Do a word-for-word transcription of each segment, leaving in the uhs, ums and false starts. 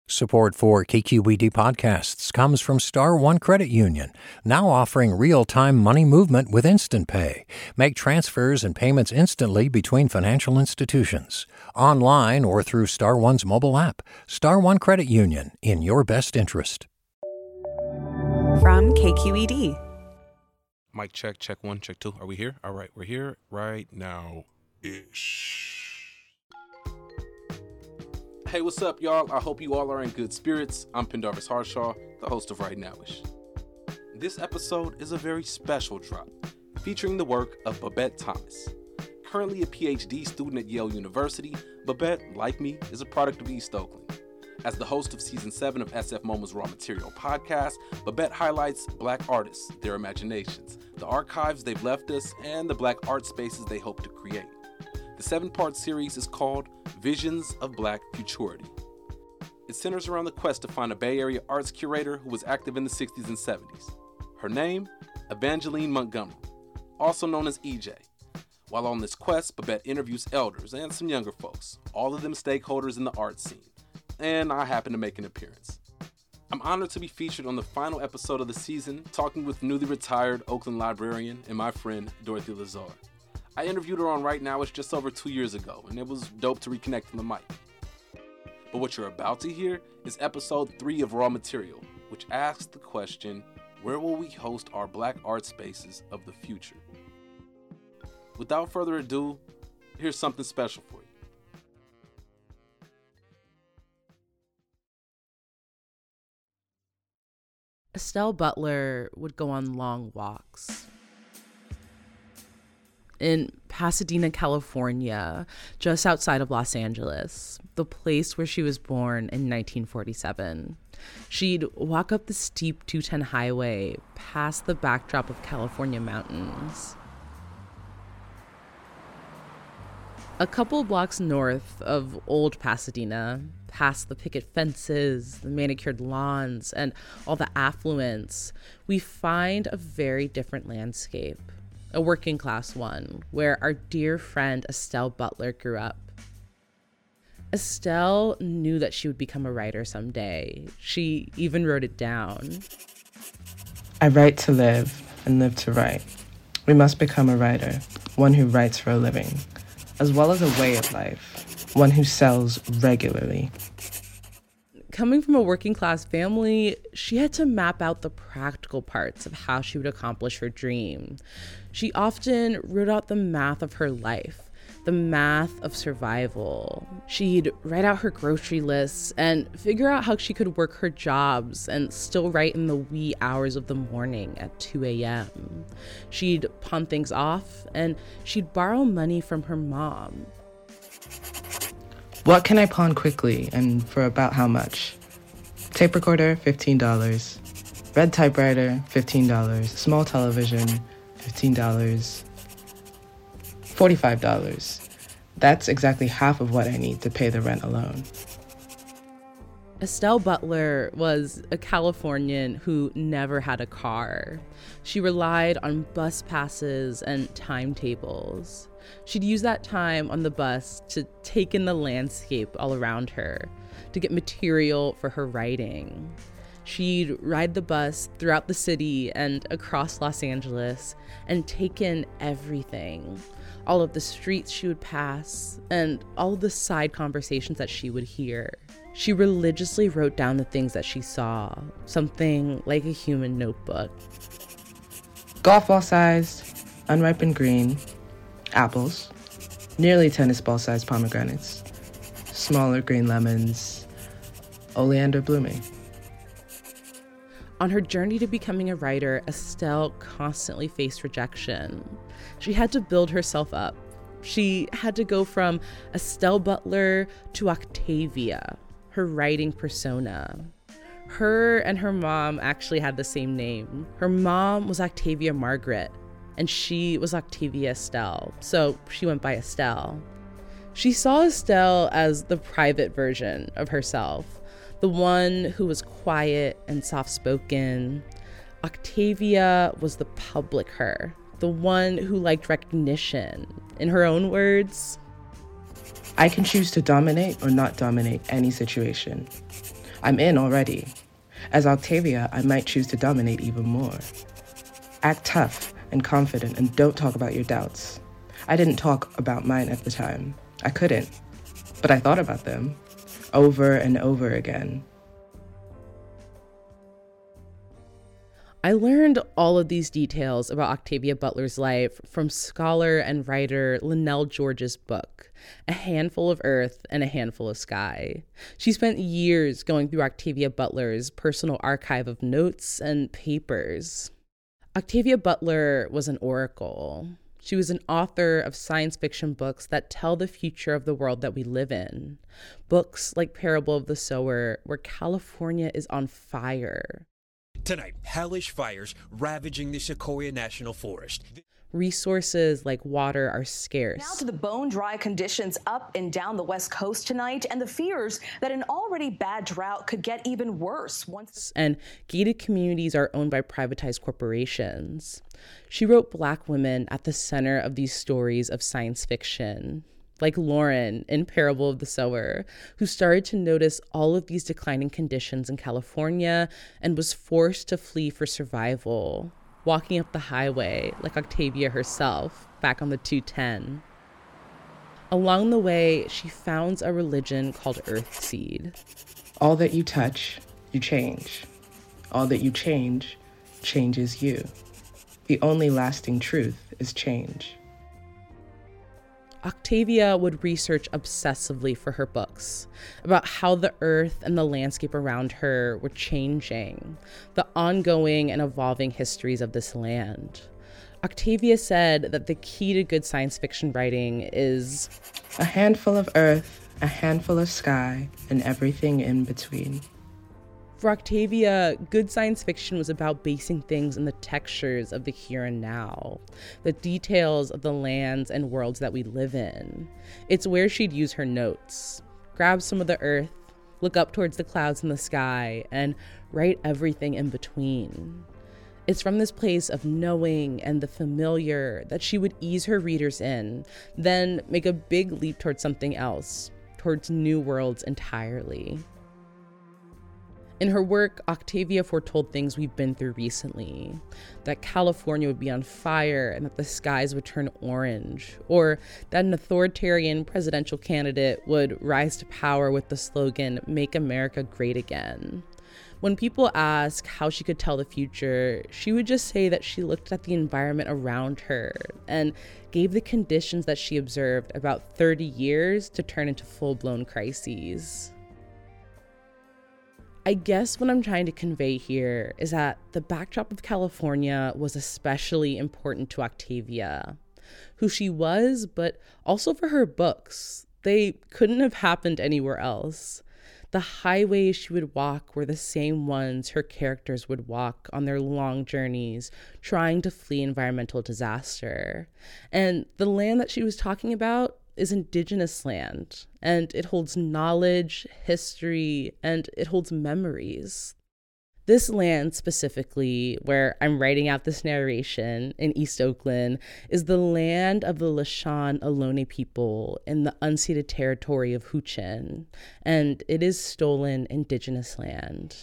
Support for K Q E D podcasts comes from Star One Credit Union, now offering real-time money movement with Instant Pay. Make transfers and payments instantly between financial institutions, online or through Star One's mobile app. Star One Credit Union, in your best interest. From K Q E D. Mic check, check one, check two. Are we here? All right, we're here right now. Ish. Hey, what's up, y'all? I hope you all are in good spirits. I'm Pendarvis Harshaw, the host of Right Nowish. This episode is a very special drop, featuring the work of Babette Thomas. Currently a P H D student at Yale University, Babette, like me, is a product of East Oakland. As the host of Season seven of S F MoMA's Raw Material podcast, Babette highlights Black artists, their imaginations, the archives they've left us, and the Black art spaces they hope to create. The seven-part series is called Visions of Black Futurity. It centers around the quest to find a Bay Area arts curator who was active in the sixties and seventies. Her name, Evangeline Montgomery, also known as E J. While on this quest, Babette interviews elders and some younger folks, all of them stakeholders in the art scene, and I happen to make an appearance. I'm honored to be featured on the final episode of the season, talking with newly retired Oakland librarian and my friend, Dorothy Lazar. I interviewed her on Right Nowish just over two years ago, and it was dope to reconnect on the mic. But what you're about to hear is episode three of Raw Material, which asks the question, where will we host our Black art spaces of the future? Without further ado, here's something special for you. Estelle Butler would go on long walks. In Pasadena, California, just outside of Los Angeles, the place where she was born in nineteen forty-seven. She'd walk up the steep two ten highway past the backdrop of California mountains. A couple blocks north of Old Pasadena, past the picket fences, the manicured lawns, and all the affluence, we find a very different landscape. A working class one, where our dear friend Estelle Butler grew up. Estelle knew that she would become a writer someday. She even wrote it down. I write to live and live to write. We must become a writer, one who writes for a living, as well as a way of life, one who sells regularly. Coming from a working class family, she had to map out the practical parts of how she would accomplish her dream. She often wrote out the math of her life, the math of survival. She'd write out her grocery lists and figure out how she could work her jobs and still write in the wee hours of the morning at two a.m. She'd pawn things off and she'd borrow money from her mom. What can I pawn quickly and for about how much? Tape recorder, fifteen dollars. Red typewriter, fifteen dollars. Small television, fifteen dollars. forty-five dollars. That's exactly half of what I need to pay the rent alone. Estelle Butler was a Californian who never had a car. She relied on bus passes and timetables. She'd use that time on the bus to take in the landscape all around her, to get material for her writing. She'd ride the bus throughout the city and across Los Angeles and take in everything, all of the streets she would pass and all of the side conversations that she would hear. She religiously wrote down the things that she saw, something like a human notebook. Golf ball sized, unripened green, apples, nearly tennis ball sized pomegranates, smaller green lemons, oleander blooming. On her journey to becoming a writer, Estelle constantly faced rejection. She had to build herself up. She had to go from Estelle Butler to Octavia, her writing persona. Her and her mom actually had the same name. Her mom was Octavia Margaret, and she was Octavia Estelle, so she went by Estelle. She saw Estelle as the private version of herself, the one who was quiet and soft-spoken. Octavia was the public her, the one who liked recognition. In her own words, I can choose to dominate or not dominate any situation. I'm in already. As Octavia, I might choose to dominate even more. Act tough and confident and don't talk about your doubts. I didn't talk about mine at the time. I couldn't. But I thought about them over and over again. I learned all of these details about Octavia Butler's life from scholar and writer Linnell George's book, A Handful of Earth and a Handful of Sky. She spent years going through Octavia Butler's personal archive of notes and papers. Octavia Butler was an oracle. She was an author of science fiction books that tell the future of the world that we live in. Books like Parable of the Sower, where California is on fire. Tonight, hellish fires ravaging the Sequoia National Forest. Resources like water are scarce. Now to the bone-dry conditions up and down the West Coast tonight, and the fears that an already bad drought could get even worse once. And gated communities are owned by privatized corporations. She wrote Black women at the center of these stories of science fiction, like Lauren in Parable of the Sower, who started to notice all of these declining conditions in California and was forced to flee for survival, walking up the highway like Octavia herself back on the two ten. Along the way, she founds a religion called Earthseed. All that you touch, you change. All that you change, changes you. The only lasting truth is change. Octavia would research obsessively for her books about how the earth and the landscape around her were changing, the ongoing and evolving histories of this land. Octavia said that the key to good science fiction writing is a handful of earth, a handful of sky, and everything in between. For Octavia, good science fiction was about basing things in the textures of the here and now, the details of the lands and worlds that we live in. It's where she'd use her notes, grab some of the earth, look up towards the clouds in the sky, and write everything in between. It's from this place of knowing and the familiar that she would ease her readers in, then make a big leap towards something else, towards new worlds entirely. In her work, Octavia foretold things we've been through recently, that California would be on fire and that the skies would turn orange, or that an authoritarian presidential candidate would rise to power with the slogan, "Make America Great Again." When people ask how she could tell the future, she would just say that she looked at the environment around her and gave the conditions that she observed about thirty years to turn into full-blown crises. I guess what I'm trying to convey here is that the backdrop of California was especially important to Octavia, who she was, but also for her books. They couldn't have happened anywhere else. The highways she would walk were the same ones her characters would walk on their long journeys, trying to flee environmental disaster. And the land that she was talking about is indigenous land, and it holds knowledge, history, and it holds memories. This land specifically, where I'm writing out this narration in East Oakland, is the land of the Lisjan Ohlone people in the unceded territory of Huichin, and it is stolen indigenous land.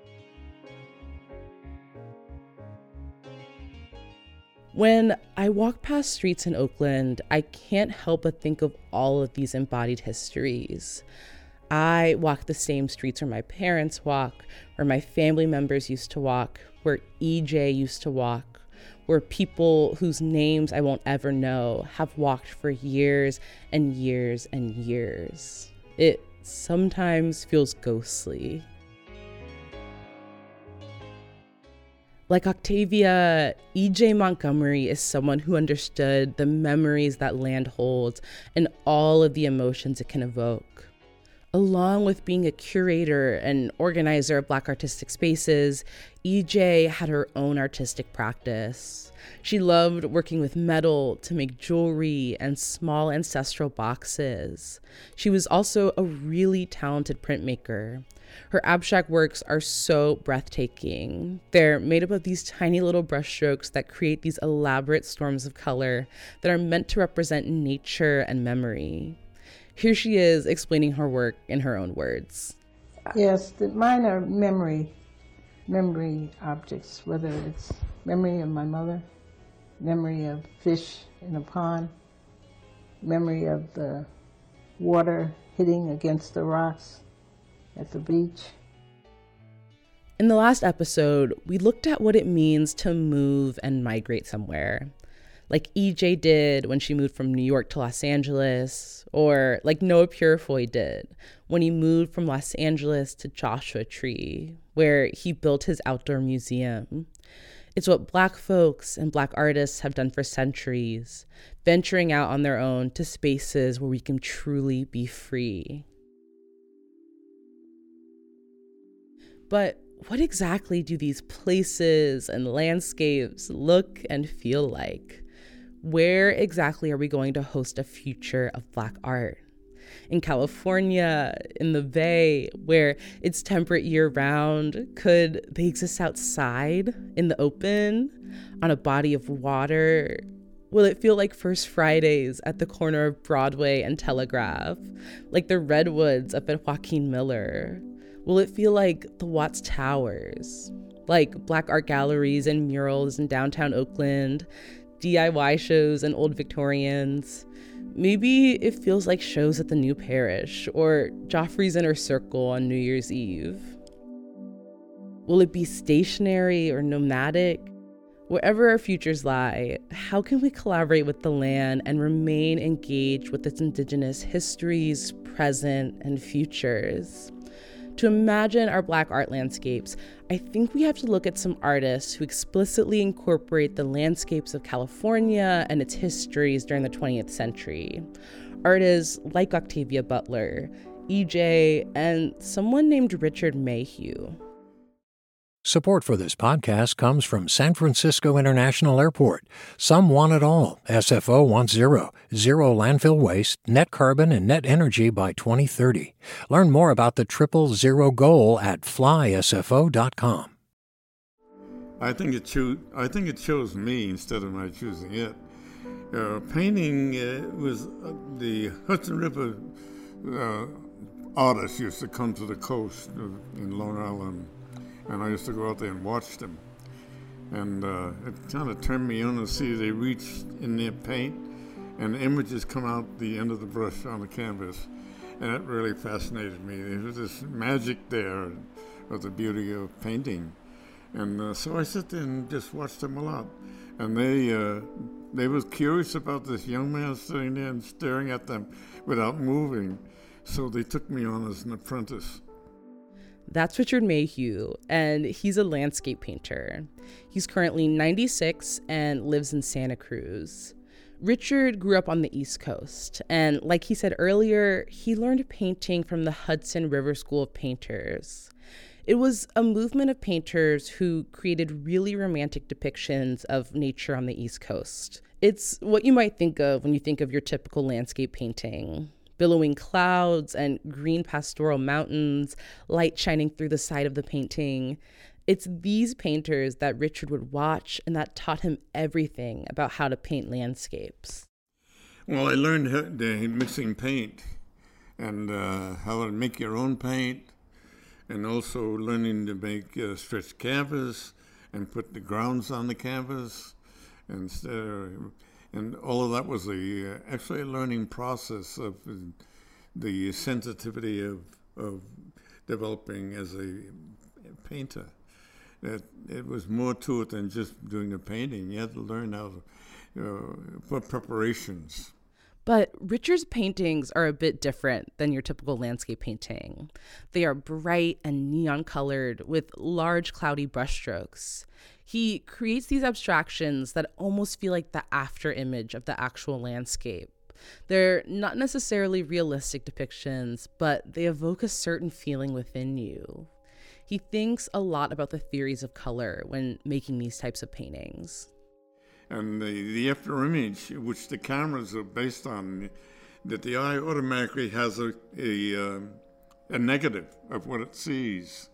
When I walk past streets in Oakland, I can't help but think of all of these embodied histories. I walk the same streets where my parents walk, where my family members used to walk, where E J used to walk, where people whose names I won't ever know have walked for years and years and years. It sometimes feels ghostly. Like Octavia, E J Montgomery is someone who understood the memories that land holds and all of the emotions it can evoke. Along with being a curator and organizer of Black artistic spaces, E J had her own artistic practice. She loved working with metal to make jewelry and small ancestral boxes. She was also a really talented printmaker. Her abstract works are so breathtaking. They're made up of these tiny little brushstrokes that create these elaborate storms of color that are meant to represent nature and memory. Here she is explaining her work in her own words. Yes, the, mine are memory, memory objects, whether it's memory of my mother, memory of fish in a pond, memory of the water hitting against the rocks at the beach. In the last episode, we looked at what it means to move and migrate somewhere, like E J did when she moved from New York to Los Angeles, or like Noah Purifoy did when he moved from Los Angeles to Joshua Tree, where he built his outdoor museum. It's what Black folks and Black artists have done for centuries, venturing out on their own to spaces where we can truly be free. But what exactly do these places and landscapes look and feel like? Where exactly are we going to host a future of Black art? In California, in the Bay, where it's temperate year-round, could they exist outside, in the open, on a body of water? Will it feel like First Fridays at the corner of Broadway and Telegraph, like the Redwoods up at Joaquin Miller? Will it feel like the Watts Towers, like Black art galleries and murals in downtown Oakland, D I Y shows and Old Victorians? Maybe it feels like shows at the New Parish or Joffrey's Inner Circle on New Year's Eve. Will it be stationary or nomadic? Wherever our futures lie, how can we collaborate with the land and remain engaged with its indigenous histories, present, and futures? To imagine our Black art landscapes, I think we have to look at some artists who explicitly incorporate the landscapes of California and its histories during the twentieth century. Artists like Octavia Butler, E J, and someone named Richard Mayhew. Support for this podcast comes from San Francisco International Airport. Some want it all. S F O wants zero. Zero landfill waste, net carbon, and net energy by twenty thirty. Learn more about the triple zero goal at fly s f o dot com. I think it cho- I think it chose me instead of my choosing it. Uh, painting uh, was uh, the Hudson River uh, artists used to come to the coast in Long Island. And I used to go out there and watch them. And uh, it kind of turned me on to see they reach in their paint and the images come out the end of the brush on the canvas. And it really fascinated me. There was this magic there of the beauty of painting. And uh, so I sit there and just watched them a lot. And they uh, they was curious about this young man sitting there and staring at them without moving. So they took me on as an apprentice. That's Richard Mayhew, and he's a landscape painter. He's currently ninety-six and lives in Santa Cruz. Richard grew up on the East Coast, and like he said earlier, he learned painting from the Hudson River School of Painters. It was a movement of painters who created really romantic depictions of nature on the East Coast. It's what you might think of when you think of your typical landscape painting. Billowing clouds and green pastoral mountains, light shining through the side of the painting. It's these painters that Richard would watch and that taught him everything about how to paint landscapes. Well, I learned how, the mixing paint and uh, how to make your own paint, and also learning to make uh, stretched canvas and put the grounds on the canvas. And uh, And all of that was a, uh, actually a learning process of uh, the sensitivity of, of developing as a painter. That it was more to it than just doing the painting. You had to learn how to uh, put preparations. But Richard's paintings are a bit different than your typical landscape painting. They are bright and neon colored with large cloudy brushstrokes. He creates these abstractions that almost feel like the after image of the actual landscape. They're not necessarily realistic depictions, but they evoke a certain feeling within you. He thinks a lot about the theories of color when making these types of paintings. And the, the after image, which the cameras are based on, that the eye automatically has a, a, uh, a negative of what it sees.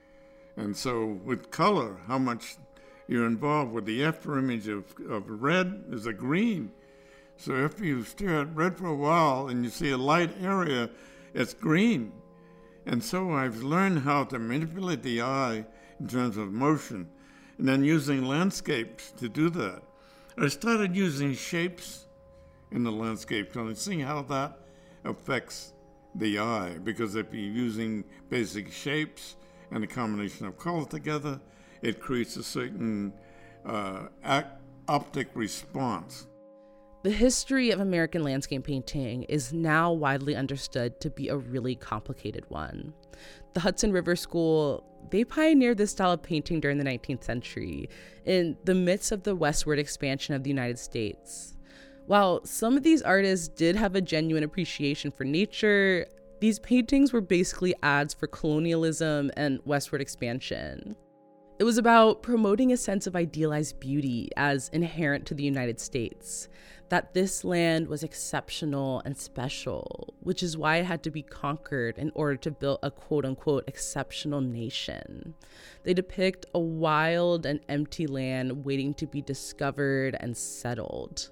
And so with color, how much you're involved with the after image of, of red is a green. So after you stare at red for a while and you see a light area, it's green. And so I've learned how to manipulate the eye in terms of motion, and then using landscapes to do that. I started using shapes in the landscape and seeing how that affects the eye, because if you're using basic shapes and a combination of color together, it creates a certain uh, act, optic response. The history of American landscape painting is now widely understood to be a really complicated one. The Hudson River School, they pioneered this style of painting during the nineteenth century in the midst of the westward expansion of the United States. While some of these artists did have a genuine appreciation for nature, these paintings were basically ads for colonialism and westward expansion. It was about promoting a sense of idealized beauty as inherent to the United States, that this land was exceptional and special, which is why it had to be conquered in order to build a quote-unquote exceptional nation. They depict a wild and empty land waiting to be discovered and settled.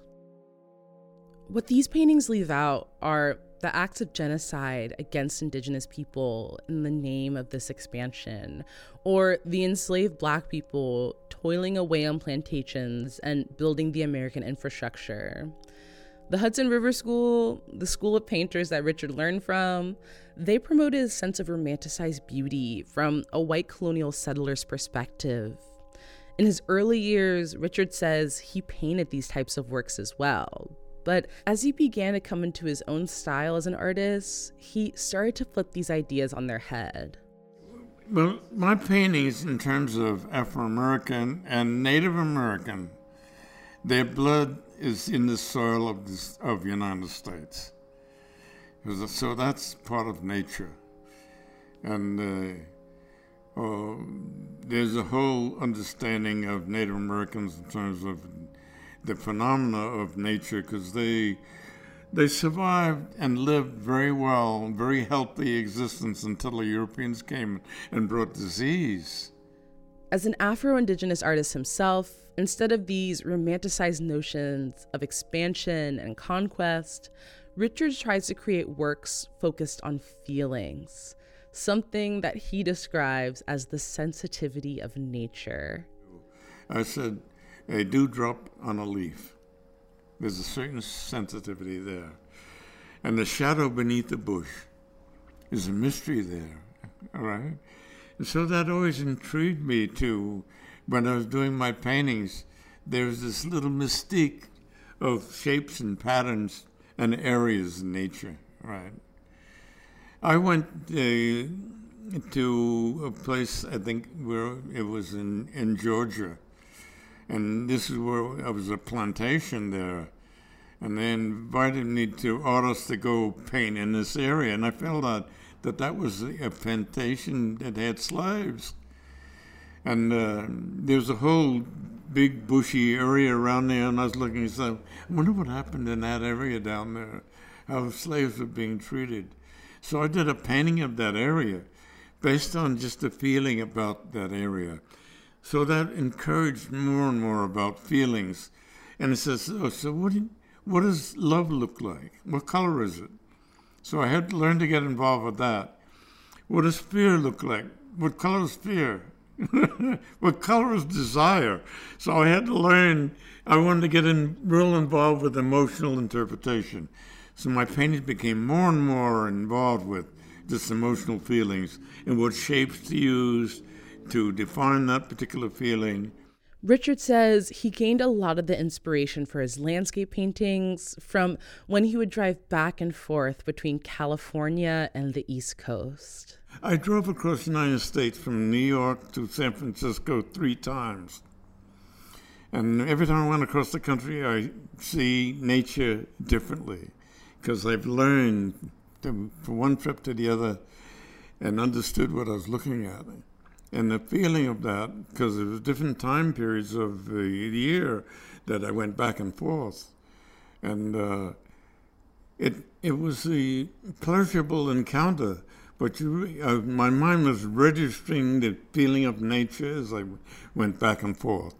What these paintings leave out are the acts of genocide against indigenous people in the name of this expansion, or the enslaved Black people toiling away on plantations and building the American infrastructure. The Hudson River School, the school of painters that Richard learned from, they promoted a sense of romanticized beauty from a white colonial settler's perspective. In his early years, Richard says he painted these types of works as well. But as he began to come into his own style as an artist, he started to flip these ideas on their head. Well, my paintings in terms of Afro-American and Native American, their blood is in the soil of the of United States. So that's part of nature. And uh, uh, there's a whole understanding of Native Americans in terms of the phenomena of nature, because they they survived and lived very well, very healthy existence until the Europeans came and brought disease. As an Afro-Indigenous artist himself, instead of these romanticized notions of expansion and conquest, Richard tries to create works focused on feelings, something that he describes as the sensitivity of nature. I said, a dewdrop on a leaf. There's a certain sensitivity there. And the shadow beneath the bush is a mystery there, all right? And so that always intrigued me too. When I was doing my paintings, there's this little mystique of shapes and patterns and areas in nature, right? I went uh, to a place, I think, where it was in, in Georgia. And this is where I was a plantation there. And they invited me to artists to go paint in this area. And I found out that that was a plantation that had slaves. And uh, there was a whole big bushy area around there. And I was looking and said, I wonder what happened in that area down there, how slaves were being treated. So I did a painting of that area based on just the feeling about that area. So that encouraged more and more about feelings. And it says, oh, so what, do you, what does love look like? What color is it? So I had to learn to get involved with that. What does fear look like? What color is fear? What color is desire? So I had to learn, I wanted to get in, real involved with emotional interpretation. So my paintings became more and more involved with just emotional feelings and what shapes to use to define that particular feeling. Richard says he gained a lot of the inspiration for his landscape paintings from when he would drive back and forth between California and the East Coast. I drove across the United States from New York to San Francisco three times. And every time I went across the country, I see nature differently, because I've learned to, from one trip to the other and understood what I was looking at. And the feeling of that, because there was different time periods of the year that I went back and forth. And uh, it it was a pleasurable encounter, but you, uh, my mind was registering the feeling of nature as I went back and forth.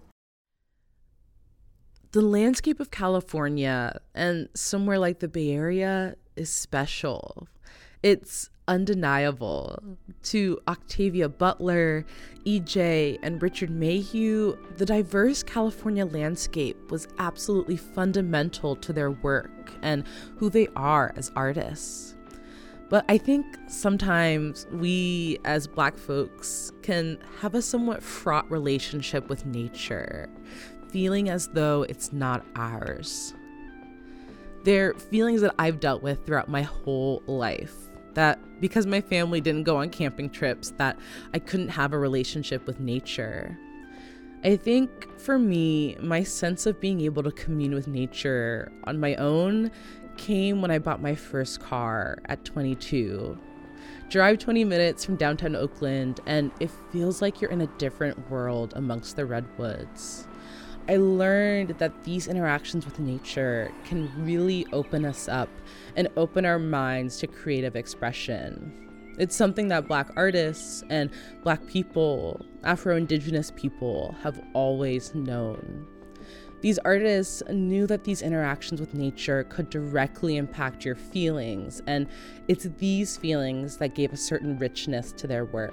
The landscape of California and somewhere like the Bay Area is special. It's undeniable. To Octavia Butler, E J, and Richard Mayhew, the diverse California landscape was absolutely fundamental to their work and who they are as artists. But I think sometimes we as Black folks can have a somewhat fraught relationship with nature, feeling as though it's not ours. They're feelings that I've dealt with throughout my whole life. That because my family didn't go on camping trips, that I couldn't have a relationship with nature. I think for me, my sense of being able to commune with nature on my own came when I bought my first car at twenty-two. Drive twenty minutes from downtown Oakland, and it feels like you're in a different world amongst the redwoods. I learned that these interactions with nature can really open us up and open our minds to creative expression. It's something that Black artists and Black people, Afro-Indigenous people, have always known. These artists knew that these interactions with nature could directly impact your feelings, and it's these feelings that gave a certain richness to their work.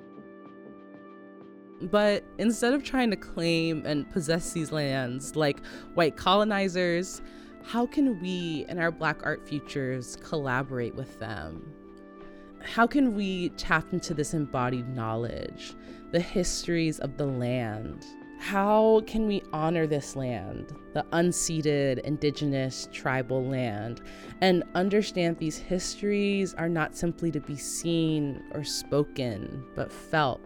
But instead of trying to claim and possess these lands like white colonizers, how can we in our Black art futures collaborate with them? How can we tap into this embodied knowledge, the histories of the land? How can we honor this land, the unceded, indigenous, tribal land, and understand these histories are not simply to be seen or spoken, but felt?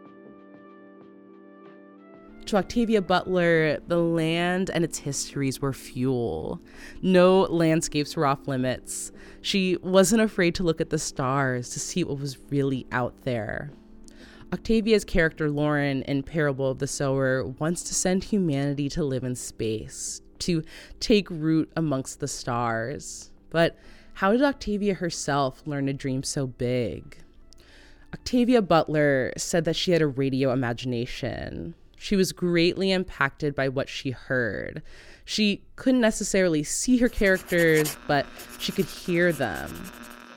To Octavia Butler, the land and its histories were fuel. No landscapes were off limits. She wasn't afraid to look at the stars to see what was really out there. Octavia's character Lauren in Parable of the Sower wants to send humanity to live in space, to take root amongst the stars. But how did Octavia herself learn to dream so big? Octavia Butler said that she had a radio imagination. She was greatly impacted by what she heard. She couldn't necessarily see her characters, but she could hear them.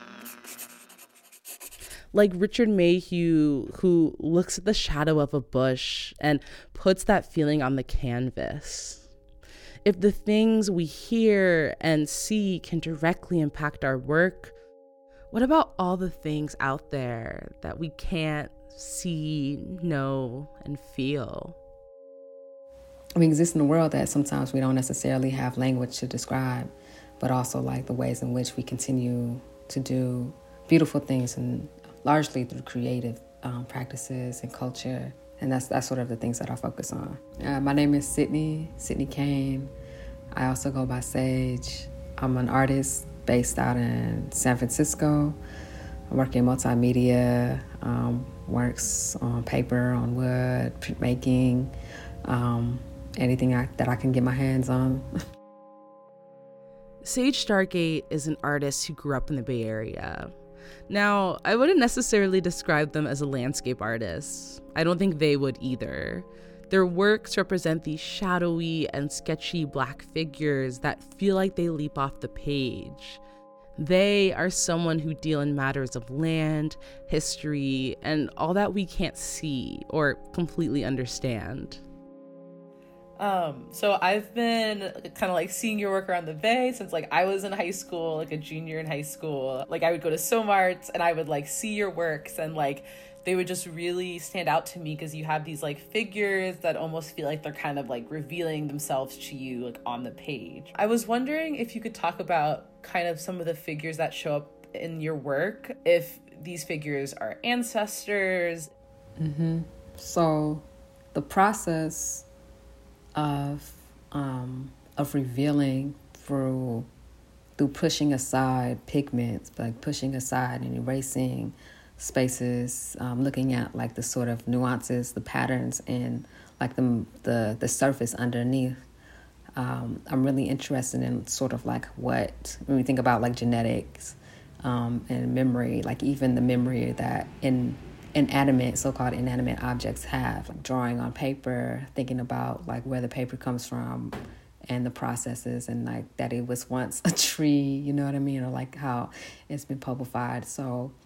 Like Richard Mayhew, who looks at the shadow of a bush and puts that feeling on the canvas. If the things we hear and see can directly impact our work, what about all the things out there that we can't see, know, and feel? We exist in a world that sometimes we don't necessarily have language to describe, but also like the ways in which we continue to do beautiful things, and largely through creative um, practices and culture. And that's that's sort of the things that I focus on. Uh, my name is Sydney, Sydney Kane. I also go by Sage. I'm an artist based out in San Francisco. I work in multimedia, um, works on paper, on wood, printmaking, um, anything I, that I can get my hands on. Sage Stargate is an artist who grew up in the Bay Area. Now, I wouldn't necessarily describe them as a landscape artist. I don't think they would either. Their works represent these shadowy and sketchy Black figures that feel like they leap off the page. They are someone who deal in matters of land, history, and all that we can't see or completely understand. Um, so I've been kind of like seeing your work around the Bay since like I was in high school, like a junior in high school. Like I would go to SOMART and I would like see your works, and like they would just really stand out to me because you have these like figures that almost feel like they're kind of like revealing themselves to you like on the page. I was wondering if you could talk about kind of some of the figures that show up in your work, if these figures are ancestors. Mm-hmm. So the process of um, of revealing through through pushing aside pigments, like pushing aside and erasing spaces, um, looking at like the sort of nuances, the patterns, and like the the the surface underneath. Um, I'm really interested in sort of like what, when we think about like genetics um, and memory, like even the memory that in inanimate, so-called inanimate objects have, like drawing on paper, thinking about like where the paper comes from and the processes, and like that it was once a tree, you know what I mean, or like how it's been pulpified. So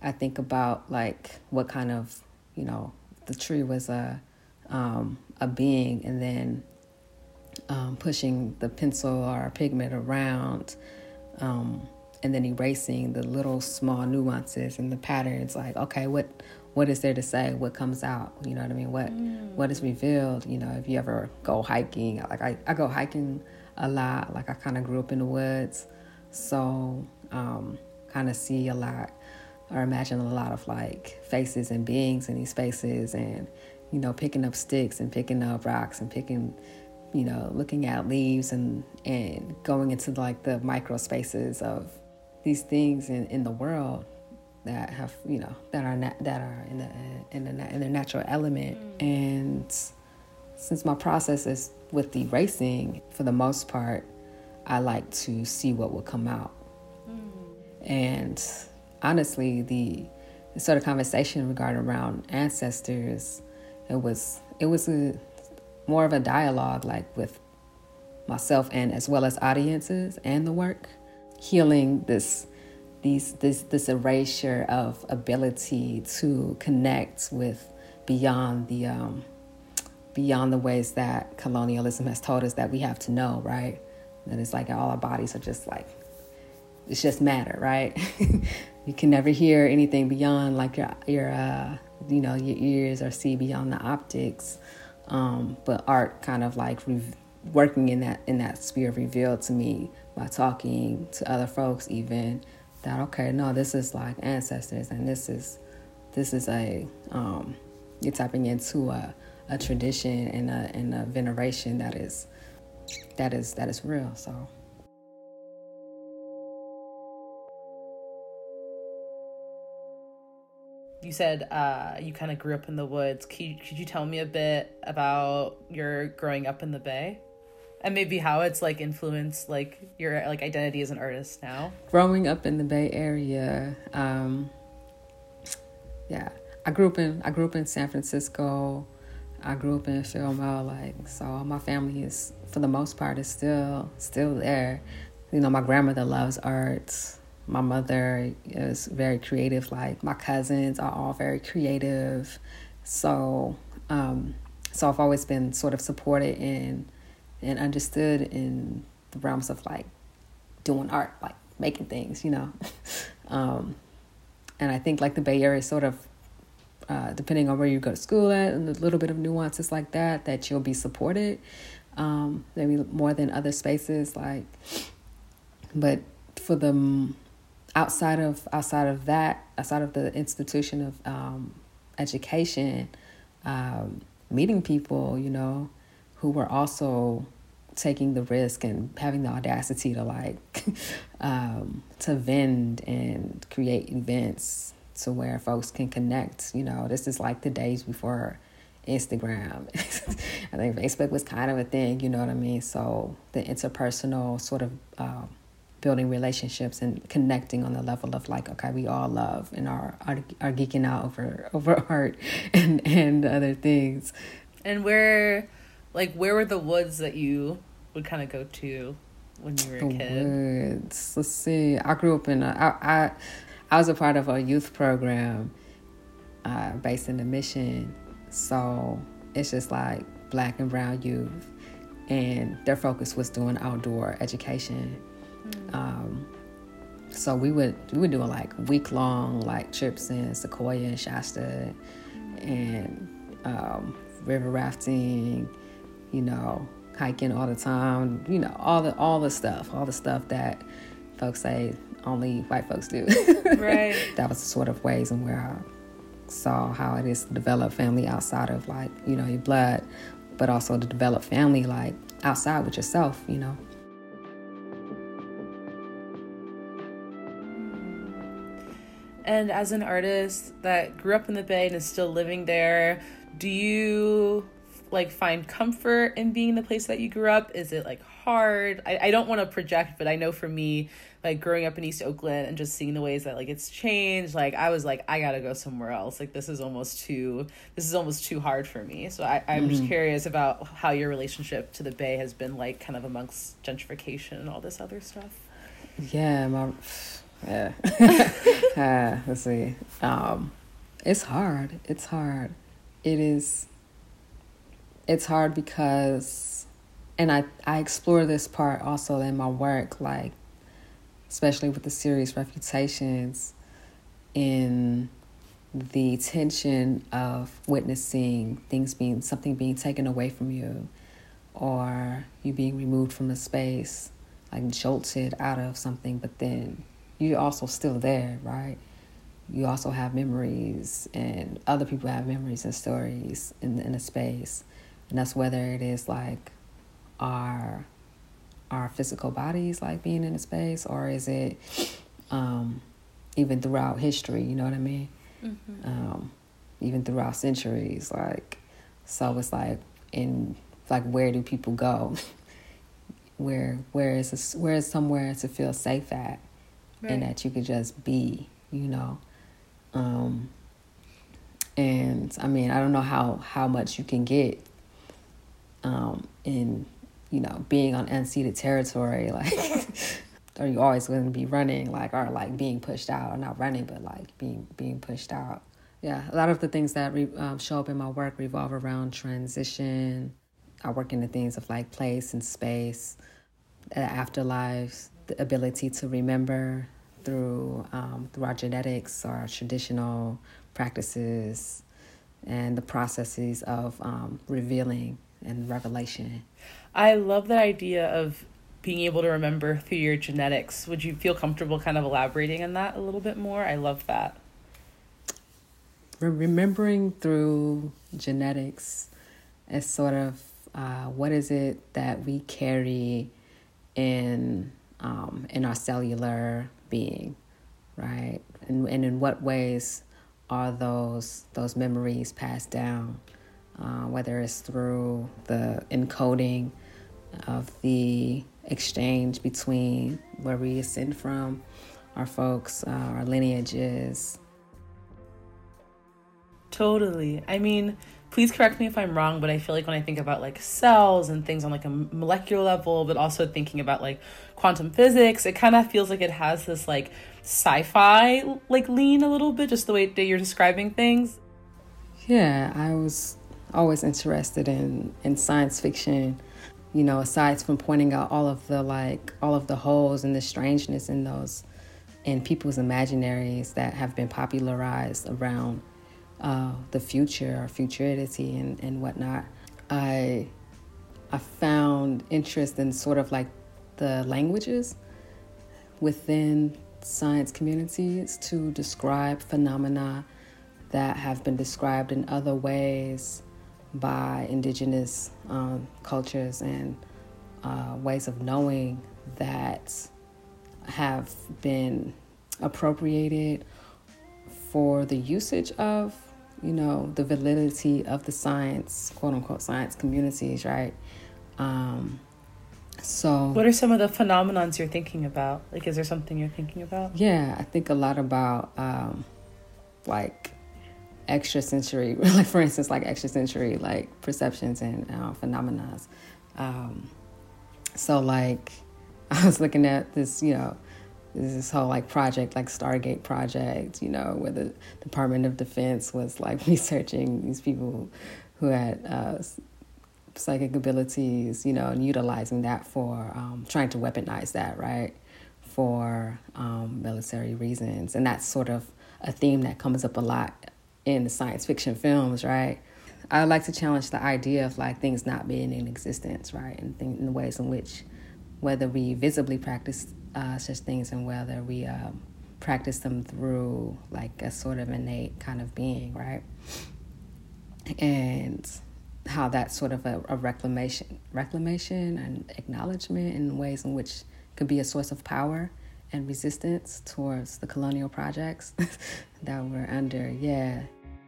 I think about like what kind of, you know, the tree was a um, a being, and then um, pushing the pencil or pigment around, um, and then erasing the little small nuances and the patterns. Like, okay, what what is there to say? What comes out? You know what I mean? What mm. what is revealed? You know, if you ever go hiking, like I, I go hiking a lot. Like I kind of grew up in the woods, so um, kind of see a lot or imagine a lot of like faces and beings in these spaces, and you know, picking up sticks and picking up rocks and picking, you know, looking at leaves and and going into like the micro spaces of these things in, in the world that have, you know, that are na- that are in the in the in their natural element. Mm. And since my process is with erasing, for the most part, I like to see what will come out. Mm. And honestly, the, the sort of conversation regarding around ancestors, it was it was a more of a dialogue, like with myself and as well as audiences and the work, healing this these this this erasure of ability to connect with beyond the um, beyond the ways that colonialism has told us that we have to know, right? That it's like all our bodies are just like, it's just matter, right? You can never hear anything beyond like your your uh, you know, your ears, or see beyond the optics. Um, but art kind of like re- working in that in that sphere revealed to me by talking to other folks, even that okay, no, this is like ancestors, and this is this is a um, you're tapping into a, a tradition and a and a veneration that is that is that is real. So. You said uh, you kind of grew up in the woods. Could you, could you tell me a bit about your growing up in the Bay, and maybe how it's like influenced like your like identity as an artist now? Growing up in the Bay Area, um, yeah, I grew up in I grew up in San Francisco. I grew up in Philmo, like so. My family is, for the most part, is still still there. You know, my grandmother loves art. My mother is very creative. Like my cousins are all very creative. So, um, so I've always been sort of supported and and understood in the realms of like doing art, like making things, you know. um, and I think like the Bay Area is sort of, uh, depending on where you go to school at and a little bit of nuances like that, that you'll be supported, um, maybe more than other spaces. Like, but for the Outside of outside of that, outside of the institution of um, education, um, meeting people, you know, who were also taking the risk and having the audacity to like um, to vend and create events to where folks can connect. You know, this is like the days before Instagram. I think Facebook was kind of a thing, you know what I mean? So the interpersonal sort of um, building relationships and connecting on the level of like, okay, we all love and are are, are geeking out over over art and and other things. And where, like, where were the woods that you would kind of go to when you were a the kid? Woods. Let's see. I grew up in a, I, I I was a part of a youth program uh, based in the Mission. So it's just like Black and brown youth, and their focus was doing outdoor education. Um, so we would we would do like week long like trips in Sequoia and Shasta, and um, river rafting, you know, hiking all the time, you know, all the all the stuff, all the stuff that folks say only white folks do. Right. That was the sort of ways in where I saw how it is to develop family outside of like, you know, your blood, but also to develop family like outside with yourself, you know. And as an artist that grew up in the Bay and is still living there, do you like find comfort in being the place that you grew up? Is it like hard? I, I don't want to project, but I know for me, like growing up in East Oakland and just seeing the ways that like it's changed, like I was like, I gotta go somewhere else. Like this is almost too, this is almost too hard for me. So I, I'm mm-hmm. just curious about how your relationship to the Bay has been like kind of amongst gentrification and all this other stuff. Yeah, my Yeah. uh, let's see. Um, it's hard. It's hard. It is. It's hard because, and I, I explore this part also in my work, like, especially with the series Refutations, in the tension of witnessing things being, something being taken away from you, or you being removed from a space, like jolted out of something, but then you're also still there, right? You also have memories, and other people have memories and stories in, in a space. And that's whether it is like our our physical bodies, like being in a space, or is it um, even throughout history, you know what I mean? Mm-hmm. Um, even throughout centuries, like, so it's like, in, like, where do people go? where, where is this, where is somewhere to feel safe at, right. And that you could just be, you know? Um, and I mean, I don't know how, how much you can get um, in, you know, being on unceded territory, like, are you always going to be running, like, or like being pushed out, or not running, but like being being pushed out. Yeah, a lot of the things that re- um, show up in my work revolve around transition. I work in the things of like place and space, the afterlives, the ability to remember through um, through our genetics, our traditional practices, and the processes of um, revealing and revelation. I love that idea of being able to remember through your genetics. Would you feel comfortable kind of elaborating on that a little bit more? I love that. Remembering through genetics is sort of uh, what is it that we carry in um, in our cellular being, right? And and in what ways are those those memories passed down? Uh, whether it's through the encoding of the exchange between where we ascend from, our folks, uh, our lineages. Totally. I mean, please correct me if I'm wrong, but I feel like when I think about like cells and things on like a molecular level, but also thinking about like quantum physics, it kind of feels like it has this like sci-fi like lean a little bit, just the way that you're describing things. Yeah, I was always interested in, in science fiction, you know, aside from pointing out all of the like all of the holes and the strangeness in those in people's imaginaries that have been popularized around uh, the future or futurity and, and whatnot. I I found interest in sort of like the languages within science communities to describe phenomena that have been described in other ways by indigenous um, cultures and uh, ways of knowing that have been appropriated for the usage of, you know, the validity of the science, quote unquote, science communities, right? Um, so what are some of the phenomenons you're thinking about? Like, is there something you're thinking about? Yeah, I think a lot about um, like extrasensory, like for instance, like extrasensory, like perceptions and uh, phenomena. Um, so like, I was looking at this, you know, this whole like project, like Stargate project, you know, where the Department of Defense was like researching these people who had uh, psychic abilities, you know, and utilizing that for um, trying to weaponize that, right, for um, military reasons. And that's sort of a theme that comes up a lot in the science fiction films, right? I like to challenge the idea of like things not being in existence, right? And th- in the ways in which, whether we visibly practice uh, such things and whether we um, practice them through like a sort of innate kind of being, right? And how that's sort of a, a reclamation, reclamation and acknowledgement in ways in which could be a source of power and resistance towards the colonial projects that we're under, yeah.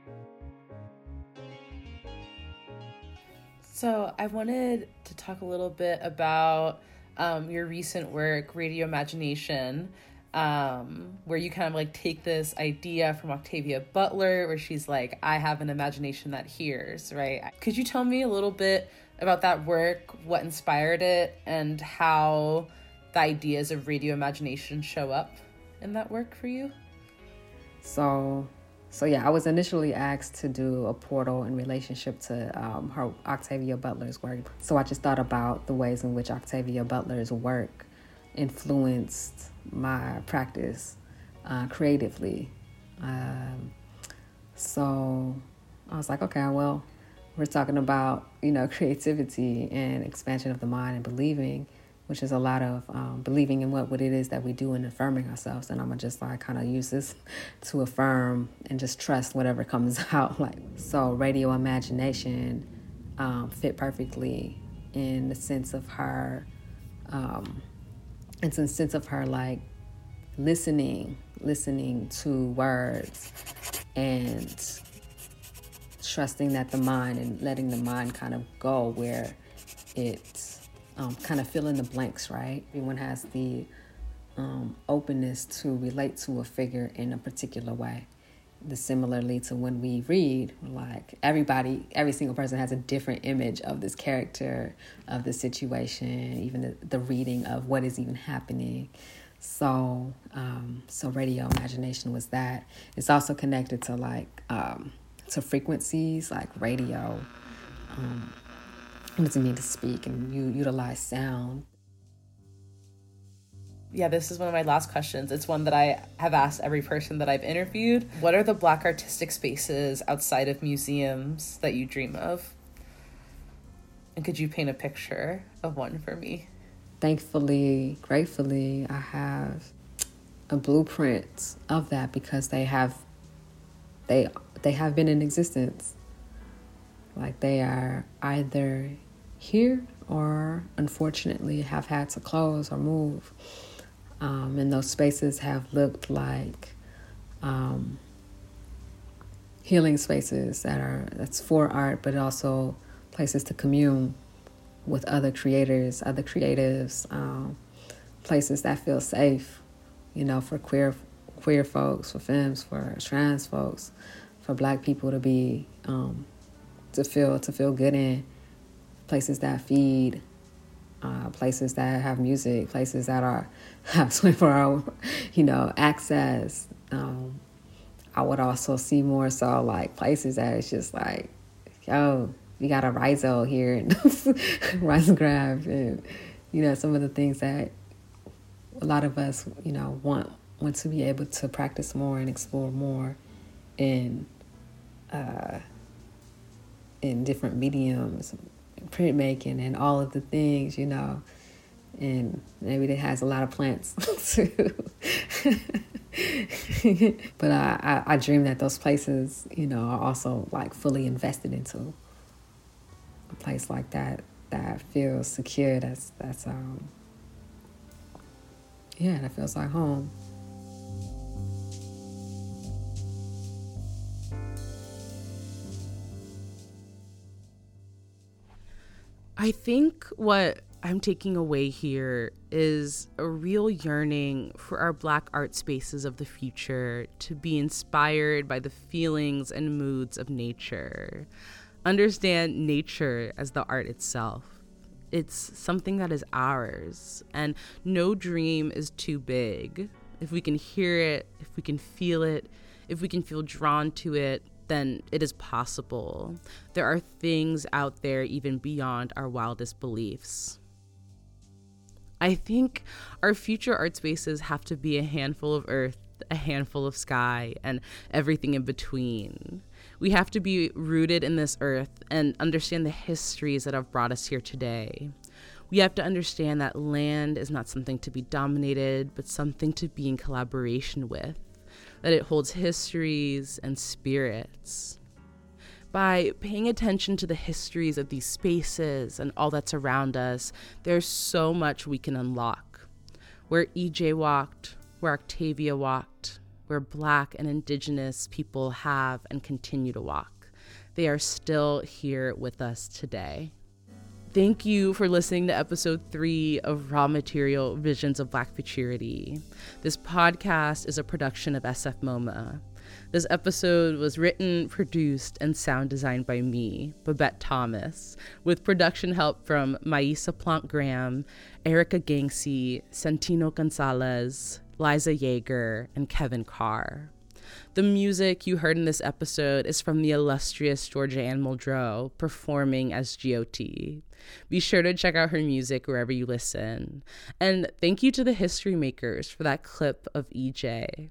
So I wanted to talk a little bit about um, your recent work, Radio Imagination, um, where you kind of like take this idea from Octavia Butler, where she's like, I have an imagination that hears, right? Could you tell me a little bit about that work, what inspired it, and how the ideas of radio imagination show up? in that work for you? So, so yeah, I was initially asked to do a portal in relationship to um, her Octavia Butler's work. So I just thought about the ways in which Octavia Butler's work influenced my practice uh, creatively. Um, so I was like, okay, well, we're talking about, you know, creativity and expansion of the mind and believing, which is a lot of um, believing in what, what it is that we do and affirming ourselves. And I'm gonna just like kind of use this to affirm and just trust whatever comes out. Like, so radio imagination um, fit perfectly in the sense of her, um, it's in the sense of her like listening, listening to words and trusting that the mind and letting the mind kind of go where it um, kind of fill in the blanks, right? Everyone has the um, openness to relate to a figure in a particular way. The similarly to when we read, like everybody, every single person has a different image of this character, of the situation, even the, the reading of what is even happening. So, um, so radio imagination was that. It's also connected to like, um, to frequencies like radio. Um, what does it mean to speak and you utilize sound? Yeah, this is one of my last questions. It's one that I have asked every person that I've interviewed. What are the Black artistic spaces outside of museums that you dream of? And could you paint a picture of one for me? Thankfully, gratefully, I have a blueprint of that because they have, they they have been in existence. Like they are either here or unfortunately have had to close or move. Um, and those spaces have looked like um, healing spaces that are, that's for art, but also places to commune with other creators, other creatives, um, places that feel safe, you know, for queer queer folks, for femmes, for trans folks, for Black people to be, um, to feel, to feel good in, places that feed, uh, places that have music, places that are, have twenty-four hour, you know, access. Um, I would also see more so like places that it's just like, yo, we got a Rhizo here and Rise and Grab and, you know, some of the things that a lot of us, you know, want, want to be able to practice more and explore more in, uh, in different mediums, printmaking and all of the things, you know, and maybe it has a lot of plants too. But I, I, I dream that those places, you know, are also like fully invested into. A place like that that feels secure, that's that's um yeah, that feels like home. I think what I'm taking away here is a real yearning for our Black art spaces of the future to be inspired by the feelings and moods of nature. Understand nature as the art itself. It's something that is ours, and no dream is too big. If we can hear it, if we can feel it, if we can feel drawn to it, then it is possible. There are things out there even beyond our wildest beliefs. I think our future art spaces have to be a handful of earth, a handful of sky, and everything in between. We have to be rooted in this earth and understand the histories that have brought us here today. We have to understand that land is not something to be dominated, but something to be in collaboration with, that it holds histories and spirits. By paying attention to the histories of these spaces and all that's around us, there's so much we can unlock. Where E J walked, where Octavia walked, where Black and Indigenous people have and continue to walk. They are still here with us today. Thank you for listening to episode three of Raw Material Visions of Black Futurity. This podcast is a production of S F MoMA. This episode was written, produced, and sound designed by me, Babette Thomas, with production help from Maisa Plante-Graham, Erica Gangsey, Santino Gonzalez, Liza Yeager, and Kevin Carr. The music you heard in this episode is from the illustrious Georgia Ann Muldrow, performing as G O T. Be sure to check out her music wherever you listen. And thank you to the History Makers for that clip of E J.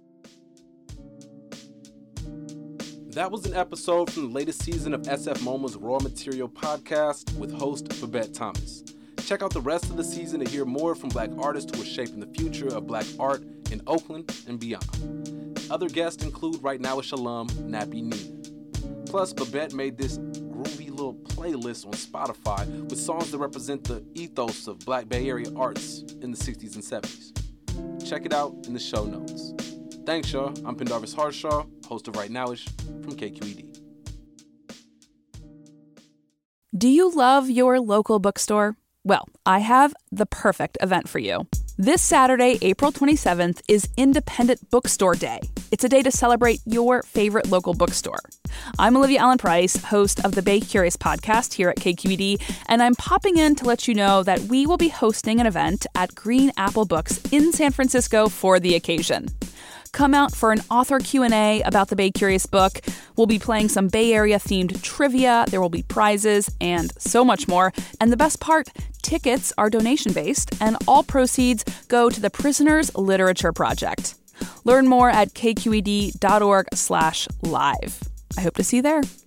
That was an episode from the latest season of S F MoMA's Raw Material podcast with host Babette Thomas. Check out the rest of the season to hear more from Black artists who are shaping the future of Black art in Oakland and beyond. Other guests include Right Nowish alum Nappy Nina. Plus, Babette made this groovy little playlist on Spotify with songs that represent the ethos of Black Bay Area arts in the sixties and seventies. Check it out in the show notes. Thanks, y'all. I'm Pendarvis Harshaw, host of Right Nowish from K Q E D. Do you love your local bookstore? Well, I have the perfect event for you. This Saturday, April twenty-seventh, is Independent Bookstore Day. It's a day to celebrate your favorite local bookstore. I'm Olivia Allen Price, host of the Bay Curious podcast here at K Q E D, and I'm popping in to let you know that we will be hosting an event at Green Apple Books in San Francisco for the occasion. Come out for an author Q and A about the Bay Curious book. We'll be playing some Bay Area-themed trivia, there will be prizes, and so much more. And the best part, tickets are donation-based, and all proceeds go to the Prisoners Literature Project. Learn more at kqed.org slash live. I hope to see you there.